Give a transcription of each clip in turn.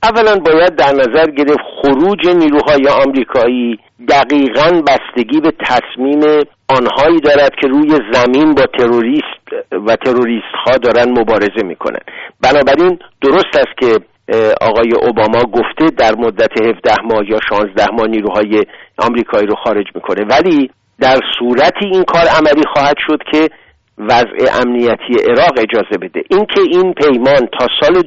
اولا باید در نظر گرفت خروج نیروهای آمریکایی دقیقاً بستگی به تصمیم آنهایی دارد که روی زمین با تروریست ها دارن مبارزه میکنن. بنابراین درست است که آقای اوباما گفته در مدت 17 ماه یا 16 ماه نیروهای آمریکایی رو خارج میکنه، ولی در صورتی این کار عملی خواهد شد که وضع امنیتی عراق اجازه بده. اینکه این پیمان تا سال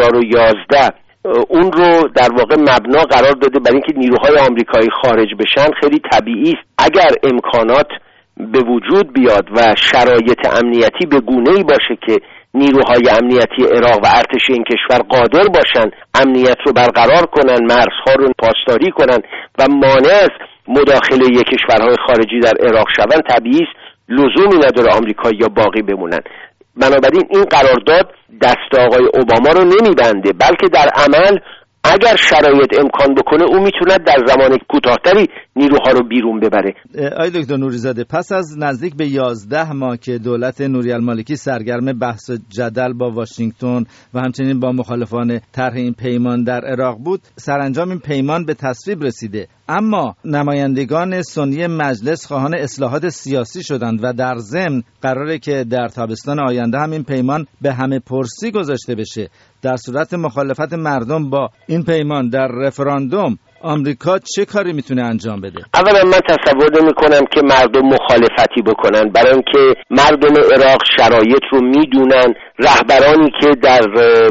2011 اون رو در واقع مبنا قرار داده برای اینکه نیروهای آمریکایی خارج بشن خیلی طبیعی است. اگر امکانات به وجود بیاد و شرایط امنیتی به گونه‌ای باشه که نیروهای امنیتی عراق و ارتش این کشور قادر باشن امنیت رو برقرار کنن، مرزها رو پاسداری کنن و مانع از مداخله یک کشورهای خارجی در عراق شوند، طبیعی است لزومی نداره آمریکایی یا باقی بمونن. بنابراین این قرارداد دست آقای اوباما رو نمیبنده، بلکه در عمل اگر شرایط امکان بکنه او میتونه در زمان کوتاه‌تری نیروها رو بیرون ببره. آقای دکتر نوری‌زاده، پس از نزدیک به 11 ماه که دولت نوری المالکی سرگرم بحث جدل با واشنگتن و همچنین با مخالفان طرح این پیمان در عراق بود، سرانجام این پیمان به تصویب رسیده، اما نمایندگان سنی مجلس خواهان اصلاحات سیاسی شدند و در ضمن قراره که در تابستان آینده هم این پیمان به همه پرسی گذاشته بشه. در صورت مخالفت مردم با این پیمان در رفراندوم آمریکا چه کاری میتونه انجام بده؟ اولا من تصور نمی‌کنم که مردم مخالفتی بکنن، برای اینکه مردم عراق شرایط رو میدونن. رهبرانی که در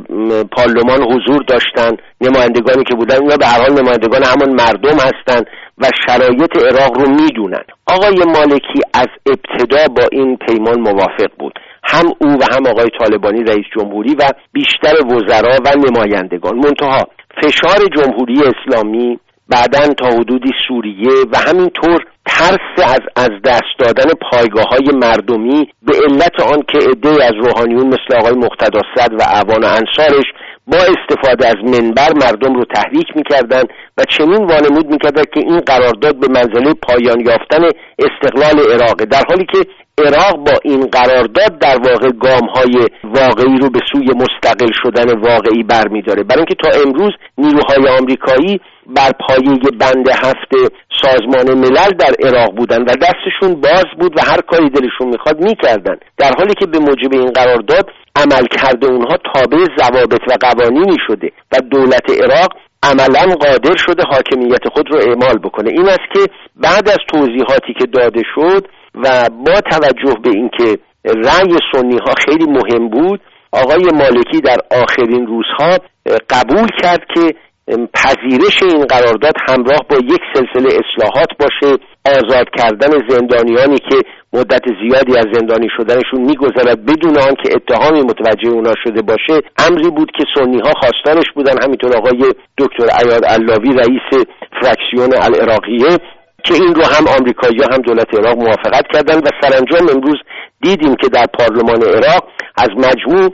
پارلمان حضور داشتن، نمایندگانی که بودن، اینا به هر حال نمایندگان همون مردم هستن و شرایط عراق رو میدونن. آقای مالکی از ابتدا با این پیمان موافق بود، هم او و هم آقای طالبانی رئیس جمهوری و بیشتر وزرا و نمایندگان. منتها فشار جمهوری اسلامی، بعداً تا حدودی سوریه و همینطور ترس از دست دادن پایگاه‌های مردمی به علت آن که عده‌ای از روحانیون مثل آقای مقتدی صدر و اعوان و انصارش با استفاده از منبر مردم رو تحریک می‌کردند و چنین وانمود می‌کردند که این قرارداد به منزله پایان یافتن استقلال عراق، در حالی که عراق با این قرارداد در واقع گام‌های واقعی رو به سوی مستقل شدن واقعی برمی‌داره. برای اینکه تا امروز نیروهای آمریکایی بر پایه بند 7 سازمان ملل در عراق بودن و دستشون باز بود و هر کاری دلشون میخواد میکردن، در حالی که به موجب این قرارداد عمل کرده اونها تابع ضوابط و قوانینی شده و دولت عراق عملاً قادر شده حاکمیت خود رو اعمال بکنه. این است که بعد از توضیحاتی که داده شد و با توجه به اینکه رأی سنی ها خیلی مهم بود، آقای مالکی در آخرین روزها قبول کرد که پذیرش این قرارداد همراه با یک سلسله اصلاحات باشه، آزاد کردن زندانیانی که مدت زیادی از زندانی شدنشون میگذرد بدون آن که اتهامی متوجه اونا شده باشه، امری بود که سنی ها خواستانش بودن. همینطور آقای دکتر عیاد علاوی رئیس فراکسیون العراقیه که این رو هم آمریکایی‌ها هم دولت عراق موافقت کردند و سرانجام امروز دیدیم که در پارلمان عراق از مجموع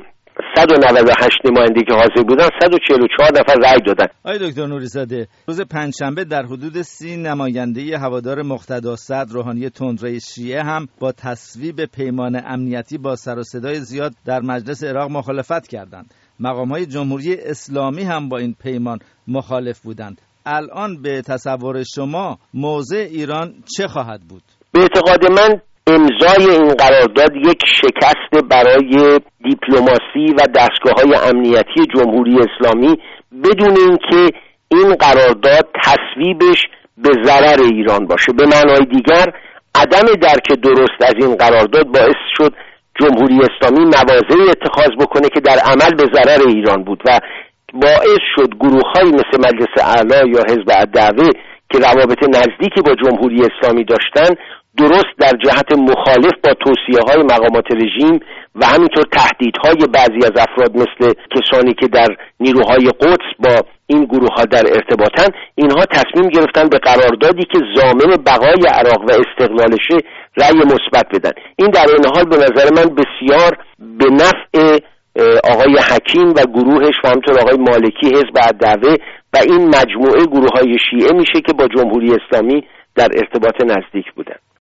198 نماینده که حاضر بودن 144 نفر رأی دادن. آقای دکتر نوری‌زاده، روز پنجشنبه در حدود 30 نماینده هوادار مقتدی صدر روحانی تندروی شیعه هم با تصویب پیمان امنیتی با سر و صدای زیاد در مجلس عراق مخالفت کردند. مقام‌های جمهوری اسلامی هم با این پیمان مخالف بودند. الان به تصور شما موضع ایران چه خواهد بود؟ به اعتقاد من امضای این قرارداد یک شکست برای دیپلماسی و دستگاه‌های امنیتی جمهوری اسلامی بدون اینکه این قرارداد تصویبش به ضرر ایران باشه. به معنای دیگر عدم درک درست از این قرارداد باعث شد جمهوری اسلامی مواضعی اتخاذ بکنه که در عمل به ضرر ایران بود و باعث شد گروه‌هایی مثل مجلس اعلی یا حزب الدعوه که روابط نزدیکی با جمهوری اسلامی داشتن درست در جهت مخالف با توصیه‌های مقامات رژیم و همینطور تهدیدهای بعضی از افراد مثل کسانی که در نیروهای قدس با این گروه‌ها در ارتباطن، اینها تصمیم گرفتن به قراردادی که ضامن بقای عراق و استقلالشه رأی مثبت بدن. این در این حال به نظر من بسیار به نفع آقای حکیم و گروهش و همینطور آقای مالکی حزب الدعوه و این مجموعه گروه‌های شیعه میشه که با جمهوری اسلامی در ارتباط نزدیک بودن.